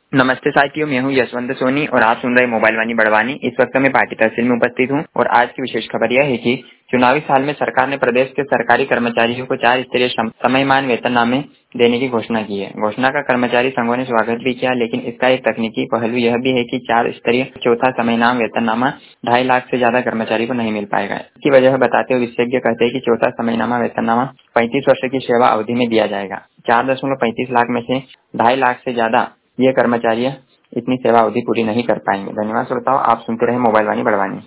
नमस्ते साथियों, मैं हूं यशवंत सोनी और आप सुन रहे मोबाइल वाणी बड़वानी। इस वक्त मैं पार्टी तहसील में उपस्थित हूं और आज की विशेष खबर यह है कि चुनावी साल में सरकार ने प्रदेश के सरकारी कर्मचारियों को 4 स्तरीय समयमान वेतननामे देने की घोषणा की है। घोषणा का कर्मचारी संघों ने स्वागत भी किया, लेकिन इसका एक तकनीकी पहलू यह भी है कि 4 स्तरीय चौथा समयनाम वेतननामा 2.5 लाख से ज्यादा कर्मचारी को नहीं मिल पाएगा। इसकी वजह बताते हुए विशेषज्ञ कहते हैं कि चौथा समयनामा वेतननामा 35 वर्ष की सेवा अवधि में दिया जाएगा। 4.35 लाख में से 2.5 लाख से ज्यादा ये कर्मचारी इतनी सेवा अवधि पूरी नहीं कर पाएंगे। धन्यवाद श्रोताओं, आप सुनते रहे मोबाइल वाणी बड़वानी।